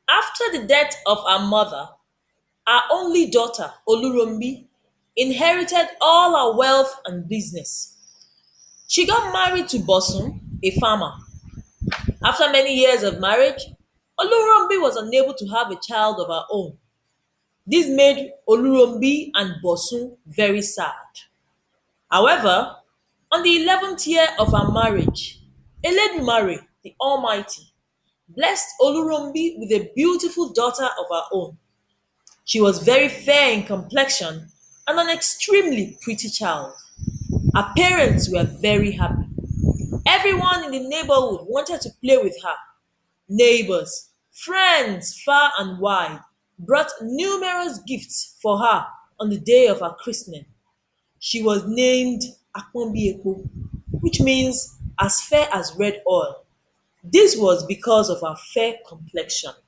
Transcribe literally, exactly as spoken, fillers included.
After the death of her mother, her only daughter, Olurumbi, inherited all her wealth and business. She got married to Bosun, a farmer. After many years of marriage, Olurumbi was unable to have a child of her own. This made Olurumbi and Bosun very sad. However, on the eleventh year of her marriage, Eledumare, the Almighty, blessed Olurumbi with a beautiful daughter of her own. She was very fair in complexion and an extremely pretty child. Her parents were very happy. Everyone in the neighborhood wanted to play with her. Neighbors, friends far and wide brought numerous gifts for her on the day of her christening. She was named Akpombieko, which means as fair as red oil. This was because of her fair complexion.